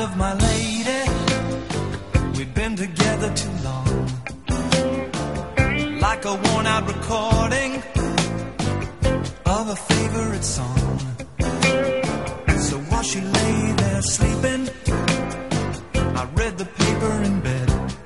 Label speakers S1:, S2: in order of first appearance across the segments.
S1: of my lady. We've been together too long, like a worn-out recording of a favorite song. So while she lay there sleeping, I read the paper in bed,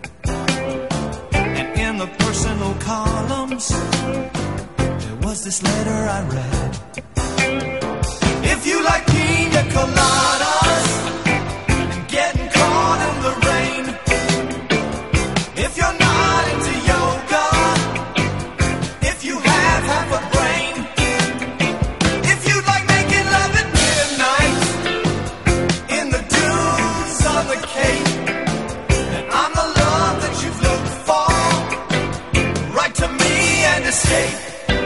S1: and in the personal columns there was this letter I read. If you like pina coladas and getting caught in the rain, if you're not into yoga, if you have half a brain, if you like making love at midnight in the dunes on the Cape, then I'm the love that you've looked for. Write to me and escape.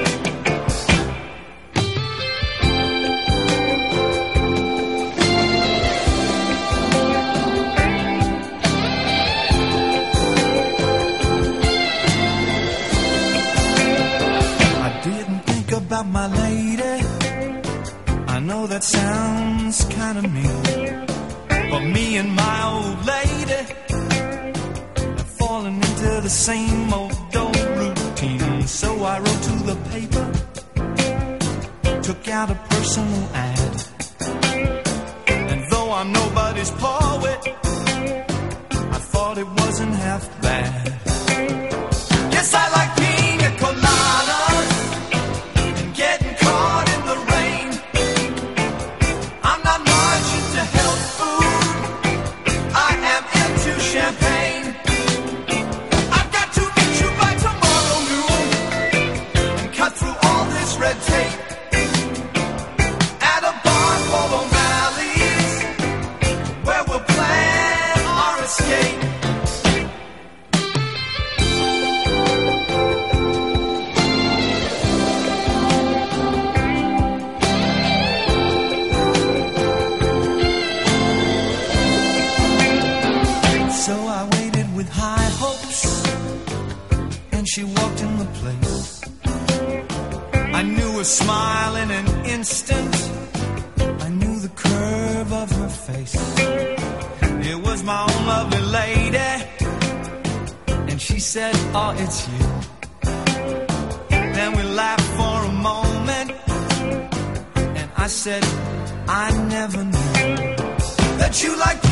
S1: About my lady, I know that sounds kind of mean, but me and my old lady have fallen into the same old routine. So I wrote to the paper, took out a personal ad, and though I'm nobody's poet, I thought it wasn't half bad. Yes, I like pina coladas, getting caught in the rain. I'm not much into health food, I am into champagne. I've got to meet you by tomorrow noon and cut through all this red tape at a bar called O'Malley's, where we'll plan our escape. So I waited with high hopes, and she walked in the place. I knew her smile in an instant, I knew the curve of her face. It was my own lovely lady, and she said, oh, it's you. Then we laughed for a moment, and I said, I never knew that you like